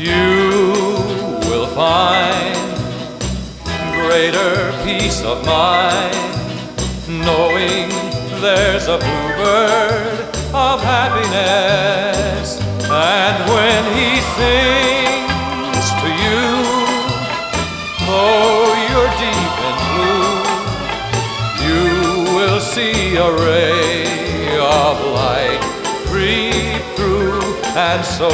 You will find greater peace of mind knowing there's a bluebird of happiness, and when he sings to you, though you're deep in blue, you will see a ray of light creep through, and so